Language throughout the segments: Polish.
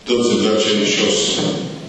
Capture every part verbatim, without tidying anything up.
Drodzy bracia i siostry,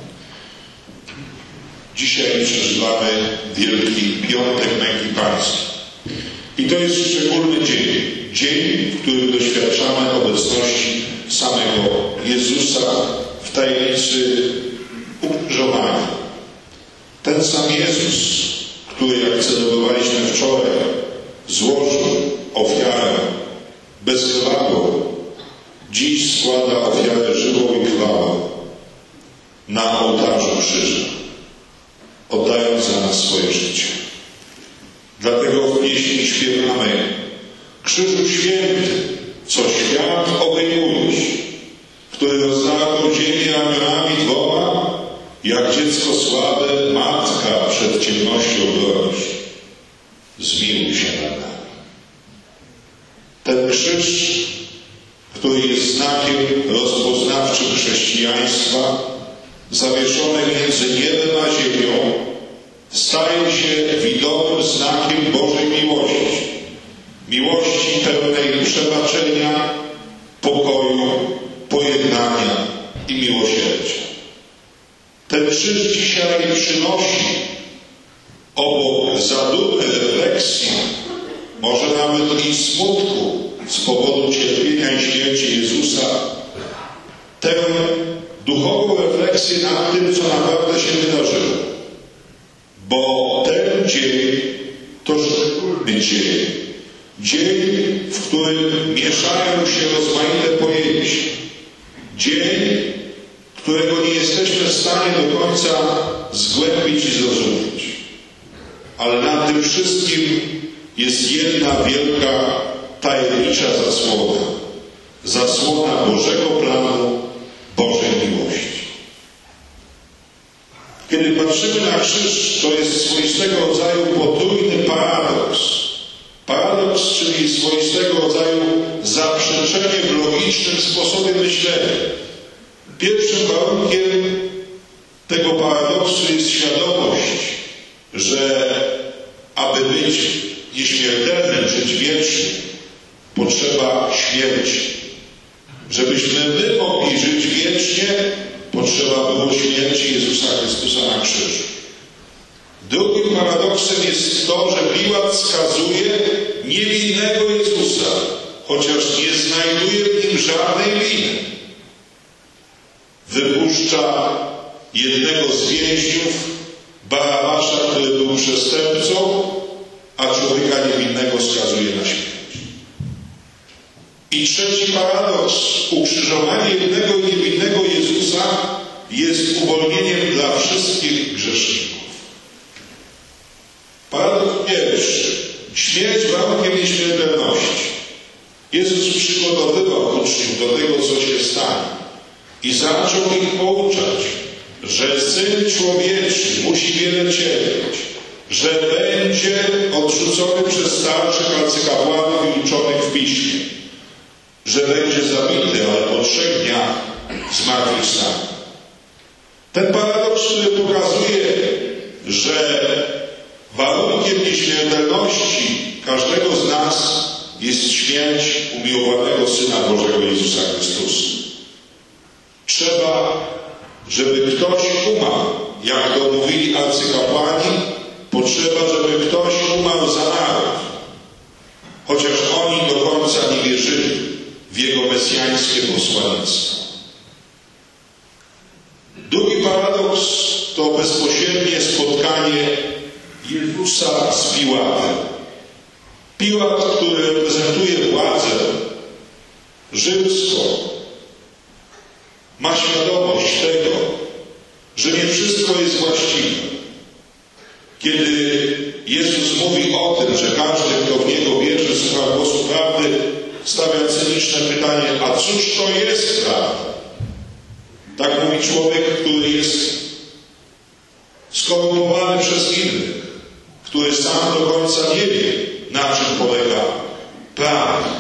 dzisiaj przeżywamy Wielki Piątek Męki Pańskiej. I to jest szczególny dzień. Dzień, w którym doświadczamy obecności samego Jezusa w tajemnicy ukrzyżowania. Ten sam Jezus, który, jak celebrowaliśmy wczoraj, złożył ofiarę bezkrwawą, dziś składa ofiarę żywą i krwawą na ołtarzu krzyża, oddając za nas swoje życie. Dlatego w pieśni śpiewamy: Krzyżu święty, co świat obejmujesz, który rozdarł ziemię ramionami dwoma, jak dziecko słabe matka przed ciemnością bronisz. Zmiłuj się nad nami. Ten krzyż, który jest znakiem rozpoznawczym chrześcijaństwa, zawieszony między niebem a ziemią, staje się widomym znakiem Bożej miłości. Miłości pełnej przebaczenia, pokoju, pojednania i miłosierdzia. Ten krzyż dzisiaj przynosi obok zadumnej refleksji, może nawet i smutku z powodu cierpienia i śmierci Jezusa, tę duchową refleksję nad tym, co naprawdę się wydarzyło. Bo ten dzień to szczególny dzień. Dzień, w którym mieszają się rozmaite pojęcia. Dzień, którego nie jesteśmy w stanie do końca zgłębić i zrozumieć. Ale nad tym wszystkim jest jedna wielka, tajemnicza zasłona. Zasłona Bożego planu, Bożej miłości. Kiedy patrzymy na krzyż, to jest swoistego rodzaju potrójny paradoks. Paradoks, czyli swoistego rodzaju zaprzeczenie w logicznym sposobie myślenia. Pierwszym warunkiem tego paradoksu jest świadomość, że aby być nieśmiertelnym, żyć wiecznie, potrzeba śmierci. Żebyśmy my mogli żyć wiecznie, potrzeba było śmierci Jezusa Chrystusa na krzyżu. Drugim paradoksem jest to, że Piłat skazuje niewinnego Jezusa, chociaż nie znajduje w nim żadnej winy. Wypuszcza jednego z więźniów, Barabasza, który był przestępcą, a człowieka niewinnego skazuje na śmierć. I trzeci paradoks. Ukrzyżowanie jednego i niewinnego Jezusa jest uwolnieniem dla wszystkich grzeszników. Paradoks pierwszy. Śmierć warunkiem nieśmiertelności. Jezus przygotowywał uczniów do tego, co się stanie. I zaczął ich pouczać, że Syn Człowieczy musi wiele cierpieć, że będzie odrzucony przez starszych arcykapłanów i uczonych w Piśmie, że będzie zabity, ale po trzech dniach zmartwychwstanie. Ten paradoks, który pokazuje, że warunkiem nieśmiertelności każdego z nas jest śmierć umiłowanego Syna Bożego Jezusa Chrystusa. Trzeba, żeby ktoś umarł, jak to mówili arcykapłani, potrzeba, żeby ktoś umarł za naród, chociaż oni do końca nie wierzyli w Jego mesjańskie posłannictwo. Drugi paradoks to bezpośrednie spotkanie Jezusa z Piłatem. Piłat, który reprezentuje władzę rzymską, ma świadomość tego, że nie wszystko jest właściwe. Kiedy Jezus mówi o tym, że każdy, kto w Niego wierzy, słucha głosu prawdy, stawia cyniczne pytanie: a cóż to jest prawda? Tak mówi człowiek, który jest skorumpowany przez innych, który sam do końca nie wie, na czym polega prawda.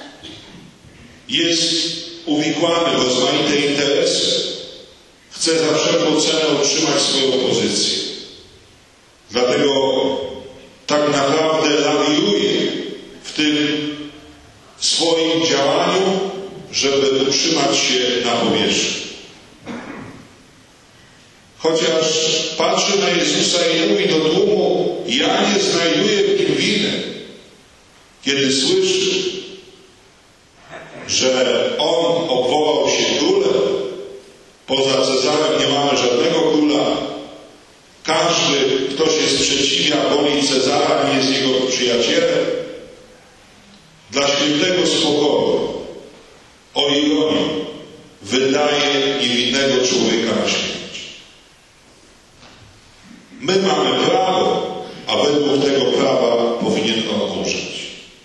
Jest uwikłany w rozmaite interesy. Chce za wszelką cenę utrzymać swoją pozycję. Dlatego tak naprawdę lawiruje w tym swoim działaniu, żeby utrzymać się na powierzchni. chociaż patrzy na Jezusa i mówi do tłumu: ja nie znajduję w nim winy. Kiedy słyszy, że on obwołał się królem, poza Cezarem nie mamy żadnego króla, każdy, kto się sprzeciwia woli Cezara, nie jest jego przyjacielem, dla świętego spokoju, o ironii, wydaje niewinnego człowieka na śmierć. My mamy prawo, a według tego prawa powinien on umrzeć.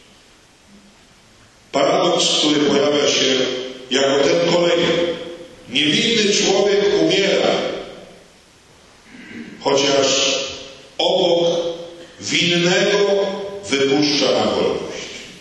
Paradoks, który pojawia się jako ten kolejny. Niewinny człowiek umiera, chociaż obok winnego wypuszcza na wolność.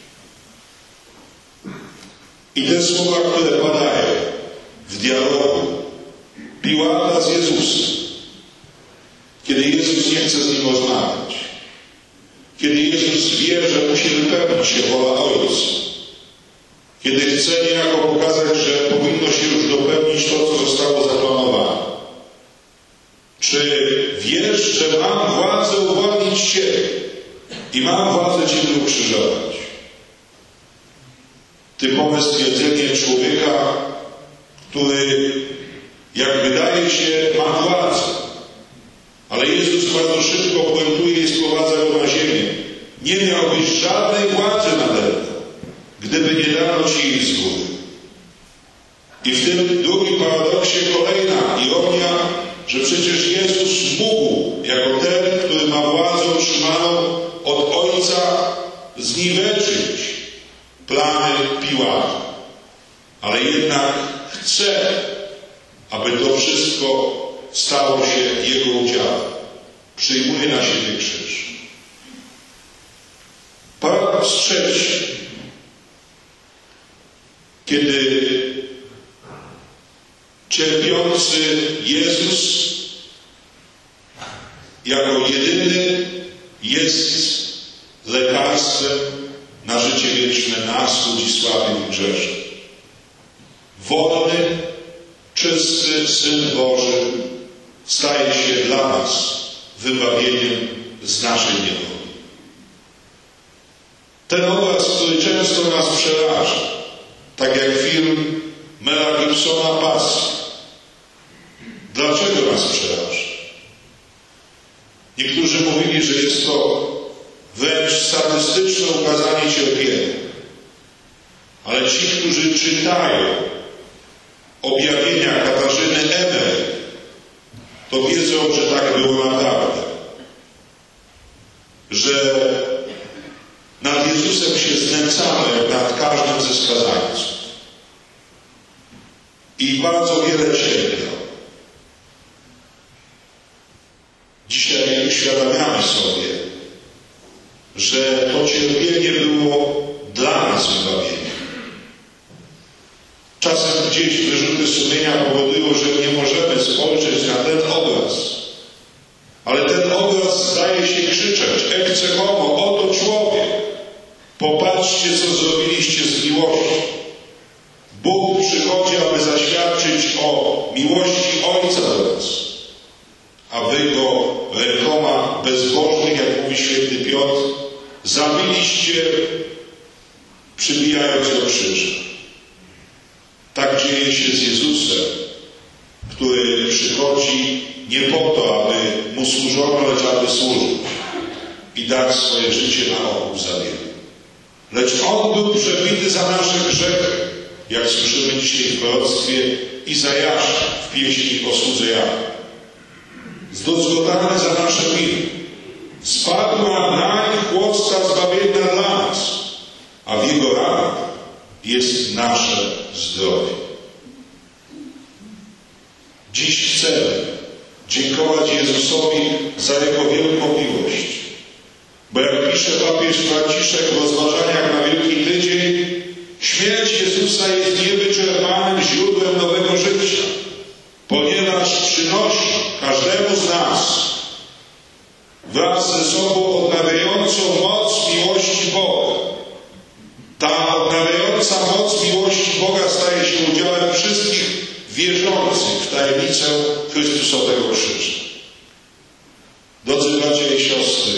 I te słowa, które padają w dialogu Piłata z Jezusem, kiedy Jezus nie chce z nim rozmawiać, kiedy Jezus wie, że musi wypełnić się wola Ojca, kiedy chce niejako pokazać, że powinno się już dopełnić to, co zostało zaplanowane. Czy wiesz, że mam władzę uwolnić Ciebie i mam władzę Ciebie ukrzyżować? Typowe stwierdzenie człowieka, który, jak wydaje się, ma władzę. Ale Jezus bardzo szybko puentuje i sprowadza go na ziemię. Nie miałbyś żadnej władzy nade mną, gdyby nie dano Ci jej z góry. I w tym drugim paradoksie kolejna ironia, że przecież Jezus mógł, jako ten, który ma władzę otrzymaną od Ojca, zniweczyć plany Piłata. Ale jednak chce, aby to wszystko stało się Jego udziałem. Przyjmuje na siebie krzyż. Paradoks trzeci. Kiedy cierpiący Jezus jako jedyny jest lekarstwem na życie wieczne nas, ludzi słabych i grzesznych. Wolny, czysty Syn Boży staje się dla nas wybawieniem z naszej niewoli. Ten obraz, który często nas przeraża, tak jak film Mela Gibsona Pasja. Dlaczego nas przeraża? Niektórzy mówili, że jest to wręcz sadystyczne ukazanie cierpienia. Ale ci, którzy czytają objawienia Katarzyny Emmerich, to wiedzą, że tak było naprawdę. Że nad Jezusem się znęcamy jak nad każdym ze skazańców. I bardzo wiele cierpiał. Dzisiaj uświadamiamy sobie, że to cierpienie było dla nas wybawieniem. Czasem gdzieś wyrzuty sumienia powodują, że nie możemy spojrzeć na ten obraz. Ale ten obraz zdaje się krzyczeć: ecce homo, oto człowiek. Popatrzcie, co zrobiliście z miłości. Bóg przychodzi, aby zaświadczyć o miłości Ojca do nas. A wy go rękoma bezbożnych, jak mówi święty Piotr, zabiliście, przybijając do krzyża. Tak dzieje się z Jezusem, który przychodzi nie po to, aby mu służono, lecz aby służyć i dać swoje życie na okup za wielu. Lecz on był przebity za nasze grzechy, jak słyszymy dzisiaj w proroctwie Izajasza w pieśni o słudze Jahwe. Zdruzgotany za nasze winy, spadła nań chłostka zbawienna dla nas, a w jego ranach jest nasze zdrowie. Dziś chcemy dziękować Jezusowi za Jego wielką miłość. Bo jak pisze papież Franciszek w rozważaniach na Wielki Tydzień, śmierć Jezusa jest niewyczerpanym źródłem nowego życia, ponieważ przynosi każdemu z nas wraz ze sobą odnawiającą moc miłości Boga. Ta odnawiająca moc miłości Boga staje się udziałem wszystkich wierzących wierzących w tajemnicę Chrystusowego krzyża. Drodzy bracia i siostry,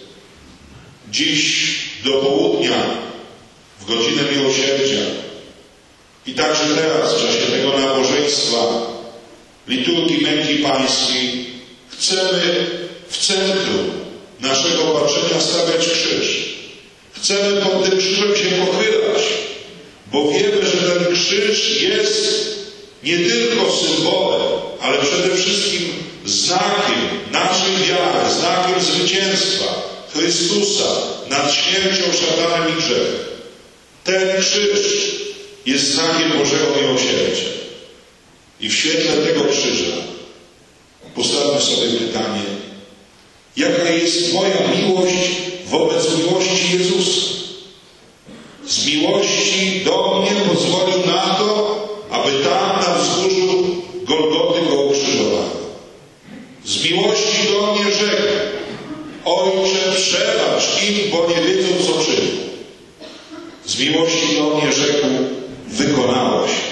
dziś do południa, w godzinę miłosierdzia i także teraz, w czasie tego nabożeństwa, liturgii Męki Pańskiej, chcemy w centrum naszego patrzenia stawiać krzyż. Chcemy pod tym krzyżem się pochylać, bo wiemy, że ten krzyż jest nie tylko symbolem, ale przede wszystkim znakiem naszej wiary, znakiem zwycięstwa Chrystusa nad śmiercią, szatanem i grzechem. Ten krzyż jest znakiem Bożego miłosierdzia. I w świetle tego krzyża postawmy sobie pytanie, jaka jest moja miłość wobec miłości Jezusa? Z miłości do mnie pozwolił na to, aby tam na wzgórzu Golgoty go ukrzyżowano. Z miłości do mnie rzekł: Ojcze, przebacz im, bo nie wiedzą, co czynią. Z miłości do mnie rzekł: wykonało się.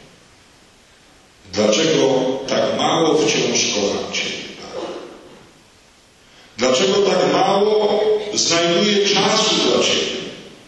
Dlaczego tak mało wciąż kocham Ciebie, Panie? Dlaczego tak mało znajduję czasu dla Ciebie?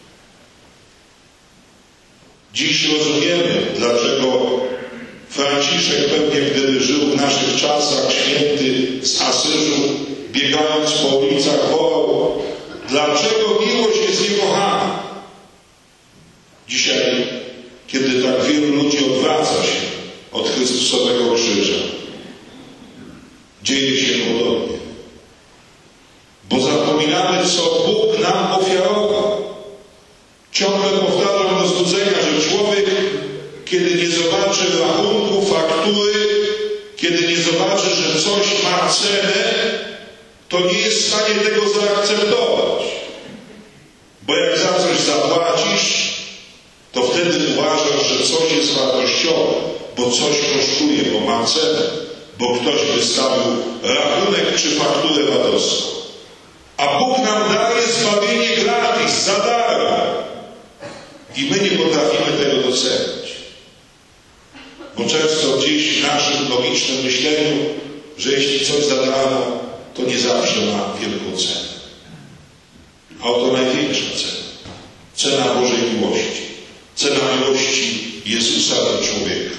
Dziś rozumiemy, dlaczego Franciszek, pewnie gdyby żył w naszych czasach, święty z Asyżu, biegając po ulicach, wołał: dlaczego miłość jest niekochana? Dzisiaj, kiedy tak wielu ludzi odwraca się od Chrystusowego krzyża, dzieje się podobnie. Bo zapominamy, co Bóg nam ofiarował. Ciągle powtarzam do znudzenia, że człowiek, kiedy nie zobaczy rachunku, faktury, kiedy nie zobaczy, że coś ma cenę, to nie jest w stanie tego zaakceptować. Bo jak za coś zapłacisz, to wtedy uważasz, że coś jest wartościowe, bo coś kosztuje, bo ma cenę, bo ktoś wystawił rachunek czy fakturę VAT-owską. A Bóg nam daje zbawienie gratis, za darmo. I my nie potrafimy tego docenić. Bo często gdzieś w naszym logicznym myśleniu, że jeśli coś za darmo, to nie zawsze ma wielką cenę. A oto największa cena. Cena Bożej miłości. Cena miłości Jezusa do człowieka.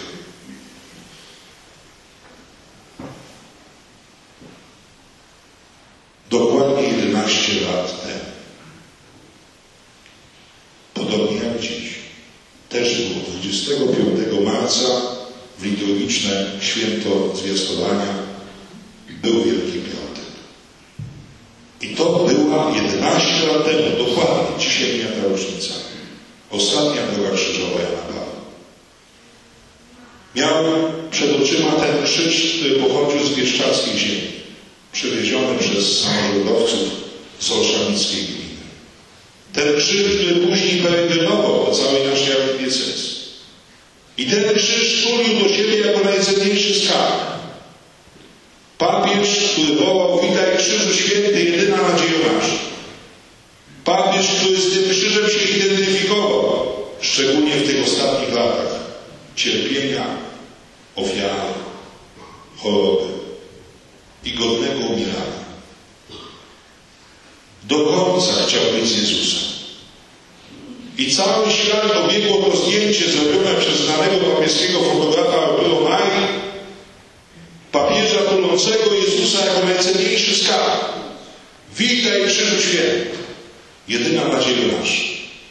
Dokładnie jedenaście lat temu. Podobnie jak dziś. Też było dwudziestego piątego marca w liturgiczne święto zwiastowania był Wielki Piątek. I to była jedenaście lat temu, dokładnie, dzisiaj mija ta rocznica. Ostatnia droga krzyżowa Jana Pawła. Miałem przed oczyma ten krzyż, który pochodził z bieszczadzkiej ziemi, przywieziony przez samorządowców z olszanickiej gminy. Ten krzyż, który później peregrinował po całej naszej archidiecezji. I ten krzyż tulił do siebie jako najcenniejszy skarb. Papież, który wołał: witaj Krzyżu Święty, jedyna nadzieja nasza. Papież, który z tym krzyżem się identyfikował, szczególnie w tych ostatnich latach cierpienia, ofiary, choroby i godnego umierania. Do końca chciał być z Jezusem. I cały świat obiegło to zdjęcie zrobione przez znanego papieskiego fotografa Arturo Mai, papieża tulącego Jezusa jako najcenniejszy skarb. Witaj Krzyżu Święty, jedyna nadzieja nasza.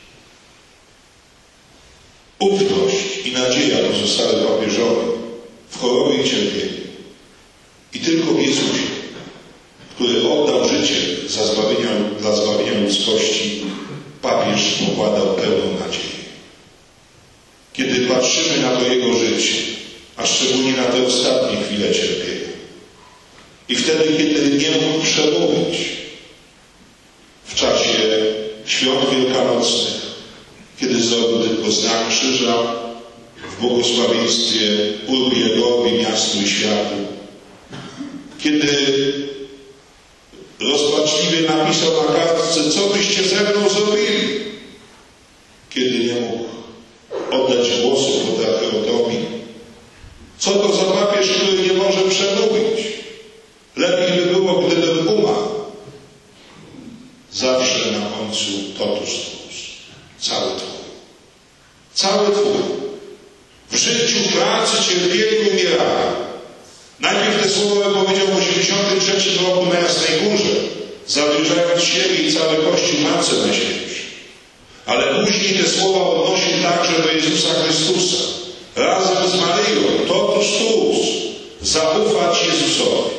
Ufność i nadzieja pozostały papieżowi w chorobie i cierpieniu. I tylko w Jezusie, który oddał życie za zbawienia, dla zbawienia ludzkości, papież pokładał pełną nadzieję. Kiedy patrzymy na to Jego życie, a szczególnie na te ostatnie chwile cierpienia, i wtedy, kiedy nie mógł przemówić w czasie świąt wielkanocnych, kiedy zrobił tylko znak krzyża w błogosławieństwie Urbiagowi, miastu i światu, kiedy rozpaczliwie napisał na kartce: co byście ze mną zrobili? Kiedy nie mógł oddać głosu po tracheotomii: co Co to za papież, który nie może przemówić? Lepiej by było, gdybym umarł. Zawsze na końcu totus tuus. Cały Twój. Cały Twój. W życiu, pracy, cierpieniu, umieraniu. Najpierw te słowa powiedział w osiemdziesiątym trzecim roku na Jasnej Górze, zawierzając siebie i cały Kościół Matce Najświętszej. Ale później te słowa odnosił także do Jezusa Chrystusa. Razem z Maryją, totus tuus, zaufać Jezusowi.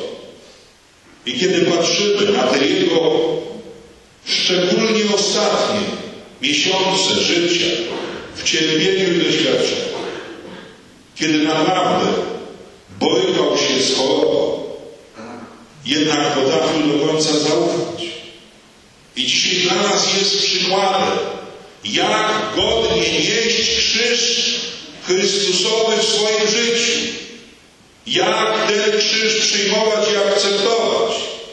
I kiedy patrzymy na te Jego szczególnie ostatnie miesiące życia w cierpieniu i doświadczeniu, kiedy naprawdę borykał się z chorobą, jednak potrafił do końca zaufać. I dzisiaj dla nas jest przykładem, jak godnie nieść krzyż Chrystusowy w swoim życiu. Jak ten krzyż przyjmować i akceptować.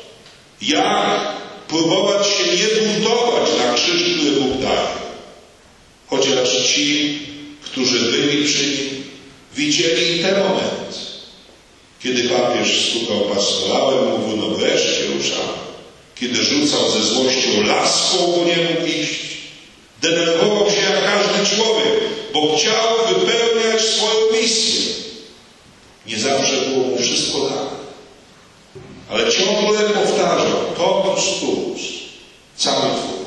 Jak próbować się nie buntować na krzyż, który Bóg daje. Chociaż ci, którzy byli przy nim, widzieli ten moment, kiedy papież stukał pastorałem, mówił, no wreszcie ruszamy. Kiedy rzucał ze złością laską, bo nie mógł iść. Denerwował się jak każdy człowiek, bo chciał wypełniać swoją misję. Nie zawsze było mu wszystko dane. Ale ciągle powtarzał, totus tuus, cały Twój.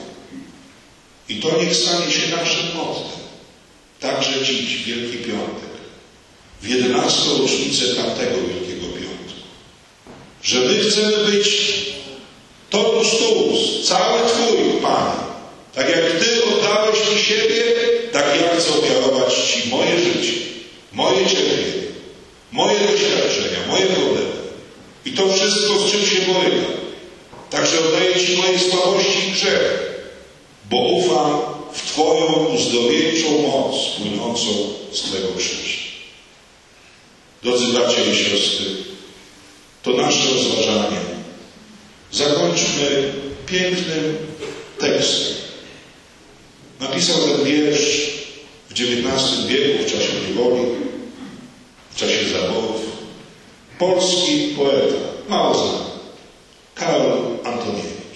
I to niech stanie się naszym mottem. Także dziś, Wielki Piątek, w jedenastą rocznicę tamtego Wielkiego Piątku. Że my chcemy być totus tuus, cały Twój, Panie. Tak jak Ty oddałeś mi siebie, tak ja chcę ofiarować Ci moje życie, moje cierpienie, moje doświadczenia, moje problemy. I to wszystko, z czym się borykam. Także oddaję Ci moje słabości i grzechy, bo ufam w Twoją uzdrowieńczą moc płynącą z Twego krzyża. Drodzy bracia i siostry, to nasze rozważanie zakończmy pięknym tekstem. Napisał ten wiersz w dziewiętnastym wieku, w czasie niewoli, w czasie zaborów, polski poeta, mało znany, Karol Antoniewicz.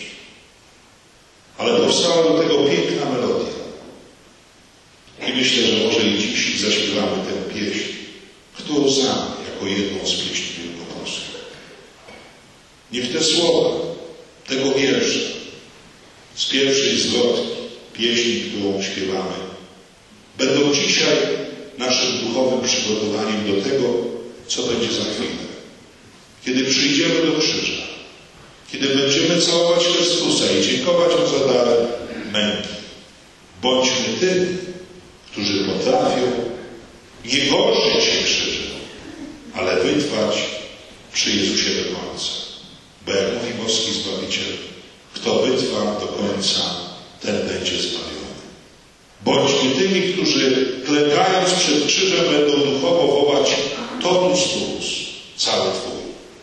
Ale powstała do tego piękna melodia. I myślę, że może i dziś zaśpiewamy tę pieśń, którą znam jako jedną z pieśni wielkopolskich. Niech te słowa tego wiersza z pierwszej zwrotki pieśni, którą śpiewamy, będą dzisiaj naszym duchowym przygotowaniem do tego, co będzie za chwilę. Kiedy przyjdziemy do krzyża, kiedy będziemy całować Chrystusa i dziękować Mu za dar męki, bądźmy tymi, którzy potrafią nie gorszyć się krzyżem, ale wytrwać przy Jezusie do końca. Bo jak mówi boski Zbawiciel, kto wytrwa do końca, ten będzie zbawiony. Bądźmy tymi, którzy klękając przed krzyżem będą duchowo wołać totus tuus, cały Twój.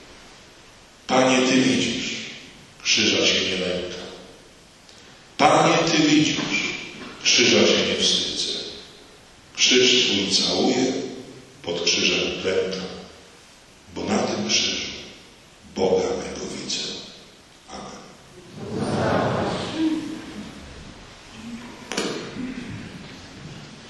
Panie, Ty widzisz, krzyża się nie lęka. Panie, Ty widzisz, krzyża się nie wstydzę. Krzyż Twój całuję